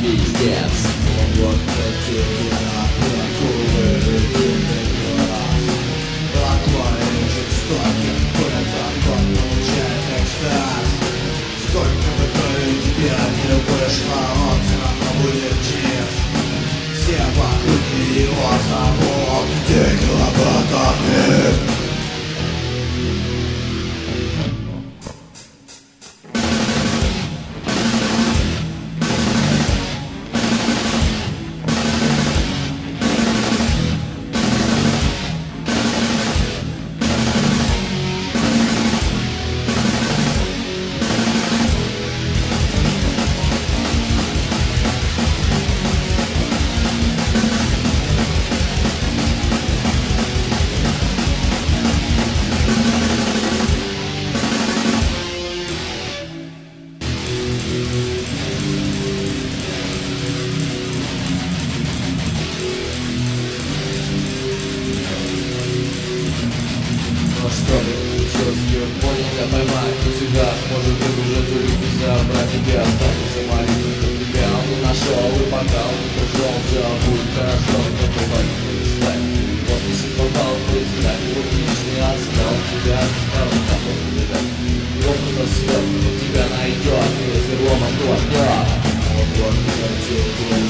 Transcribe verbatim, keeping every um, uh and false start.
пиздец. Вот эти акулы, рутинный глаз. Акварий жестокий, этот год получает экстаз. Сколько бы крови тебе не вышло, он все равно будет чист. Все вокруг его зовут Дикий лоботомик. Что ли, четкий понял, я поймаю тебя. Может быть уже только забрать тебя. Останется маленький, как тебя он не нашел. И пока он не пришел, все будет хорошо. Но бывает, представь, вот если попал, представь, вот лишний отстал тебя. Стал так вот летать. Опыт остал, он тебя найдет. Если ломом клопнет. Вот вот эти